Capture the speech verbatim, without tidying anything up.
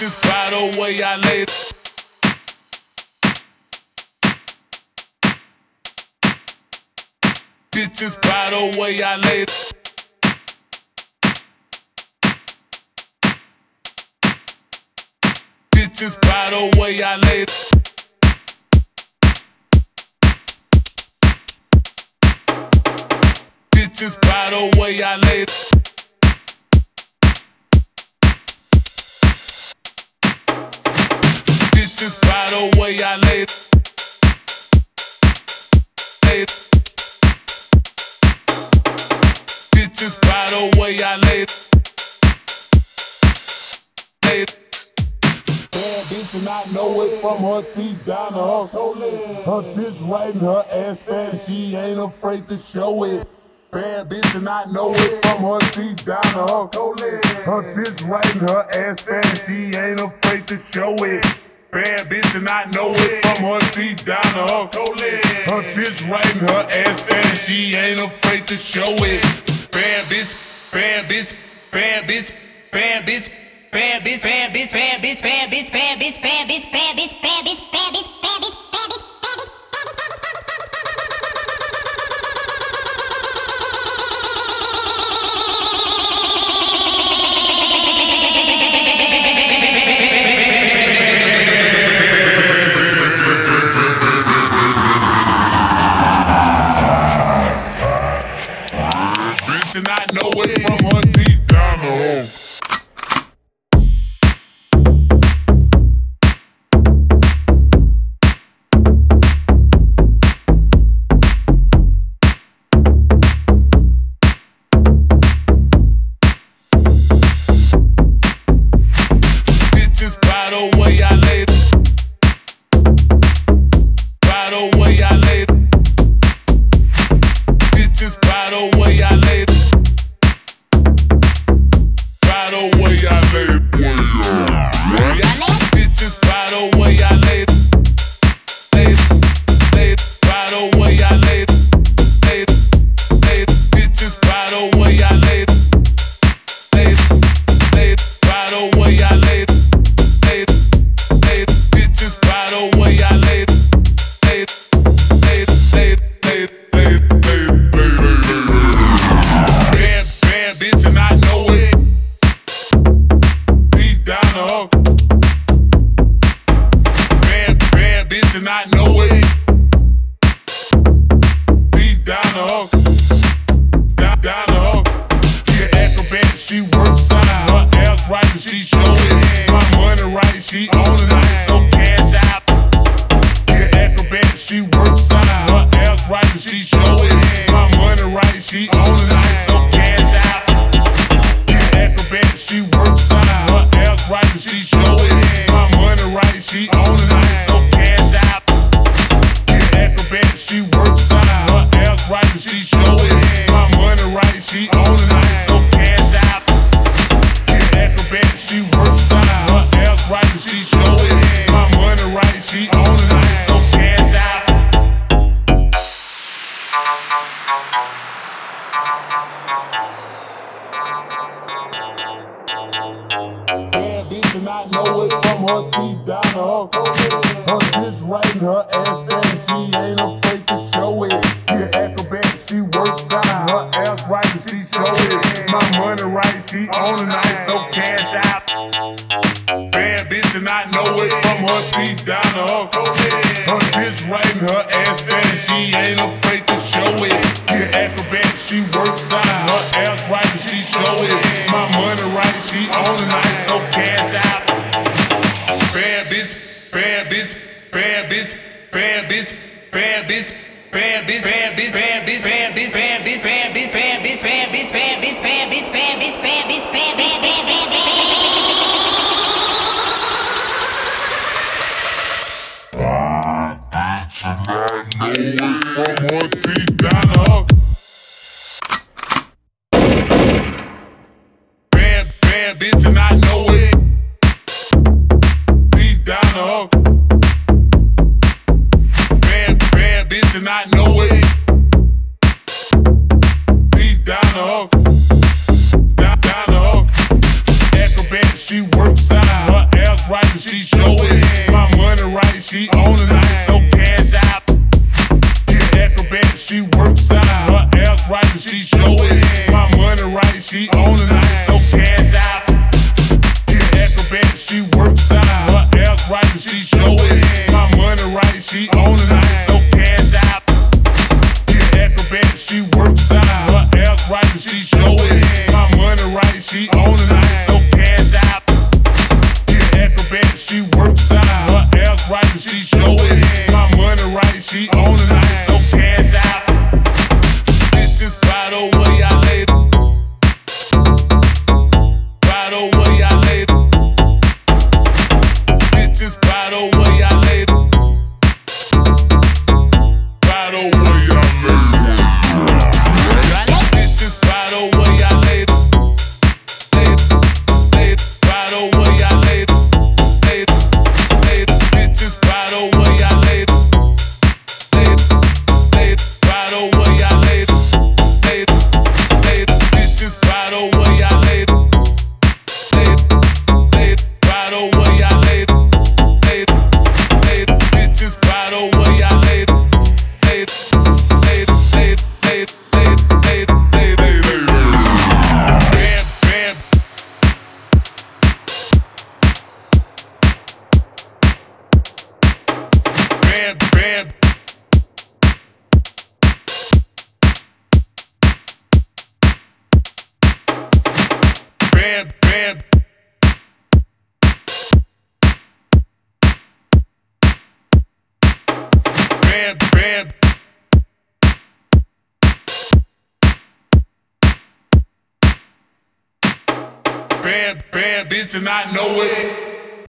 Bitches by the way I lay it. Bitches by the way I lay it. Bitches by the way I lay it. Bitches by the way I lay it. Bitches by the way I lay it. Lay it. Bitches by the way I lay it. Lay it. Bad bitch and I know it from her teeth down to her toe leg. Her tits right and her ass fat and she ain't afraid to show it. Bad bitch and I know it from her teeth down to her toe leg. Her tits right and her ass fat and she ain't afraid to show it. Bad bitch and I know it from her teeth down to her toe leg. Her tits right and her ass fat and she ain't afraid to show it. Bad bitch, bad bitch, bad bitch, bad bitch. Bad bitch, bad bitch, bad bitch, bad bitch, bad bitch, bad bitch, bad bitch, bad bitch, bad bitch, bad bitch, bad bitch, bad bitch. Bitch and I know it from her teeth down to her. Bitches by the way I lay it. By the way I lay it. Bitches by the way I lay it. By the way I lay it. Bitches by the way I lay it. Lay it, lay it. By the way I lay it. Lay it, lay it. Bitches by the way I lay it. Lay it, lay it. By the way I lay it. Lay it, lay it. Bitches by the way I lay it. Lay it, lay it, lay it, lay it, lay it, lay it, lay it, lay it. Bad, bad bitch and I know it. Deep down to her. Bad, bad bitch and I know it. Deep down to her. Down, down to her. She an acrobat, she works out. Her ass right and she show it. My money right, she on it. I so cash out. She an acrobat, she works out. Her ass right and she show it. My money right, she on it. I so cash out. She an acrobat, she works out. Her ass right and she show it. My money right, she on it. I so cash out. She an acrobat, she works out. Her ass right and she show it. My money right, she on it. I so cash out. She an acrobat, she works out. Her ass right and she show it. My money right, she on it. I so cash out. Bad bitch and I know it from her teeth down to her toe leg. Her tits right and her ass fat and she ain't afraid to show it. She an acrobat, she works out. Her ass right and she show it. My money right, she on it. I so cash out. Bad bitch and I know it from her teeth down to her toe leg. Her tits right and her ass fat and she ain't afraid to show it. She an acrobat, she works out. Her ass right and she show it. My money right, she on it. I so cash out. Bad bitch, bad bitch, bad bitch, bad bitch, bad bitch, bad bitch, bad bitch, bad bitch, bad bitch, bad bitch, bad bitch, bad bitch, bad bitch, bad bitch, bad bitch, bad bitch, bad bitch, bad bitch, bad bitch, bad I know it from her teeth down to her. bitch and I know it.